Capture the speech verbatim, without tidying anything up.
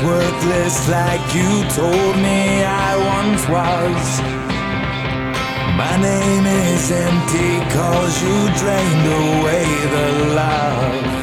worthless like you told me I once was. My name is empty cause you drained away the love.